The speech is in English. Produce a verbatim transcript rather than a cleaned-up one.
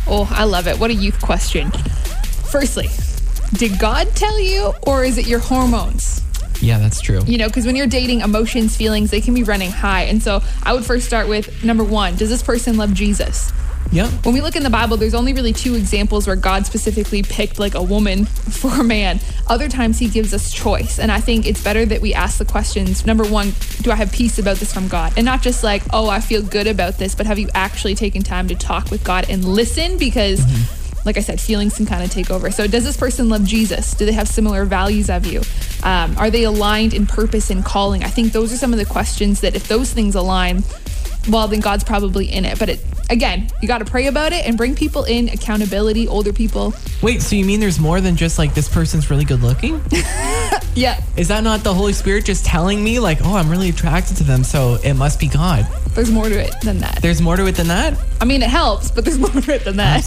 Oh, I love it. What a youth question. Firstly, did God tell you, or is it your hormones? Yeah, that's true. You know, because when you're dating, emotions, feelings, they can be running high. And so I would first start with number one, does this person love Jesus? Yeah. When we look in the Bible, there's only really two examples where God specifically picked like a woman for a man. Other times he gives us choice. And I think it's better that we ask the questions. Number one, do I have peace about this from God? And not just like, oh, I feel good about this, but have you actually taken time to talk with God and listen? Because mm-hmm. like I said, feelings can kind of take over. So does this person love Jesus? Do they have similar values of you? Um, are they aligned in purpose and calling? I think those are some of the questions that if those things align, well, then God's probably in it. But it, again, you got to pray about it and bring people in, accountability, older people. Wait, so you mean there's more than just like this person's really good looking? Yeah. Is that not the Holy Spirit just telling me like, oh, I'm really attracted to them, so it must be God? There's more to it than that. There's more to it than that? I mean, it helps, but there's more to it than that.